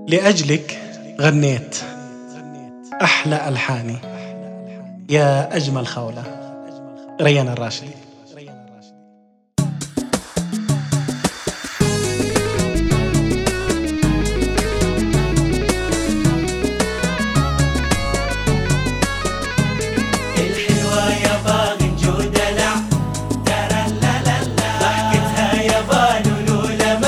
لأجلك غنيت أحلى ألحاني يا أجمل خولة. ريان الراشدي. الحلوة يا باغي نجود دلع ترى لا لا لا ضحكتها يا بالولو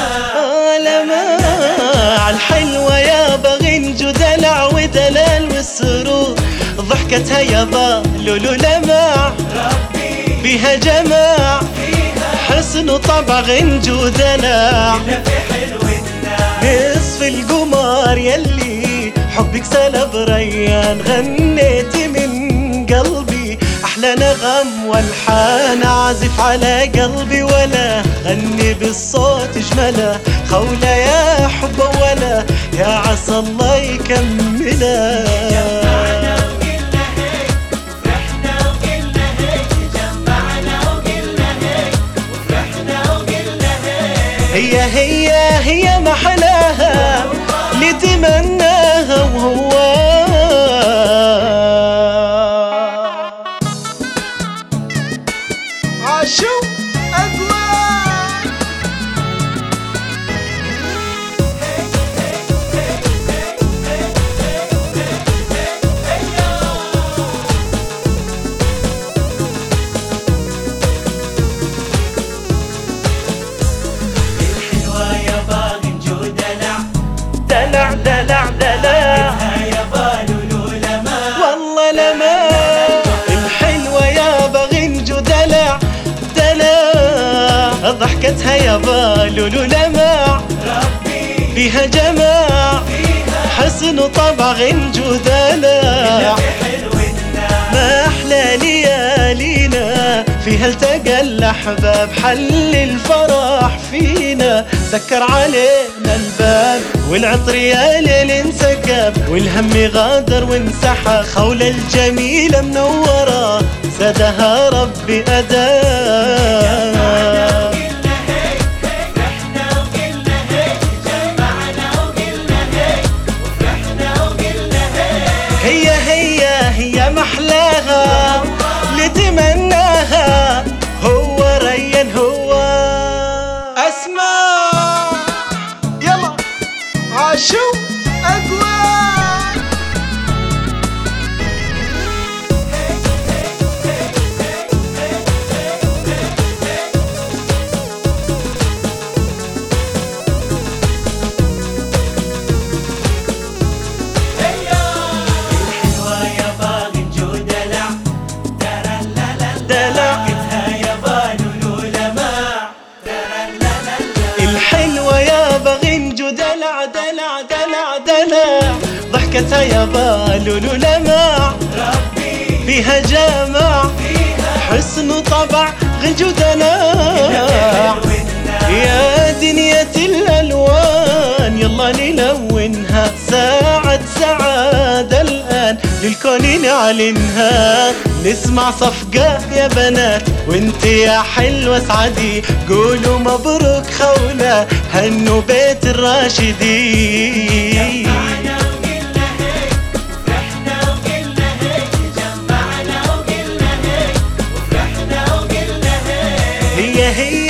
لماع. الحلوة يا باغي نجود دلع ودلال والسرور ضحكتها يا بالولو لماع. ربي فيها جماع فيها حسن وطبع غنجو دلع. إلا في حلوتنا نصف القمر يلي حبك سلب ريان غنيتي من قلبي أحلى نغم والحان عازف على قلبي ولا غني بالصوت جمله خولة يا حب ولا يا عسى الله يكمله. جمعنا وقلنا هيك وفرحنا وقلنا هيك جمعنا وقلنا هيك وفرحنا وقلنا هيك هي محلاها اللي تمناها وهو عاشو أقوال. الحلوة يا باغي نجود دلع دلع دلع دلع ضحكتها يا بالولو لماع. والله لما الحلوة يا باغي نجو دلع دلع ضحكتها يا بالولو لماع. ربي فيها جماع فيها حسن وطبع غنجو دلع. في حلوتنا ما أحلى ليالينا فيها التقى الأحباب حل الفرح فينا سكر علينا الباب والعطر يا ليل انسكب والهم غادر وانسحب خولة الجميلة منورة سدها ربي أدام. وقلنا هيك فرحنا وقلنا هيك جمعنا وقلنا هيك وفرحنا وقلنا هيك هي محلاها اللي تمناها هو ريان هو اسمع يلا عاشو أقوال. الحلوة يا باغي نجود دلع ترى لا لا دلع ضحكتها يا بالولو لماع. ترى لا لا لا الحلوة يا باغي نجو دلع دلع دلع دلع ضحكتها يا بالولو لماع. ربي فيها جماع فيها حسن وطبع غنجو دلع. حلوتنا يا دنيا الألوان يلا نلونها ساعة سعادة الآن للكون نعلنها نسمع صفقة يا بنات وانت يا حلوة سعدي قولوا مبروك خولة هنوا بيت الراشدين. جمعنا وقلنا هيك وفرحنا وقلنا هيك جمعنا وقلنا هيك وفرحنا وقلنا هيك هي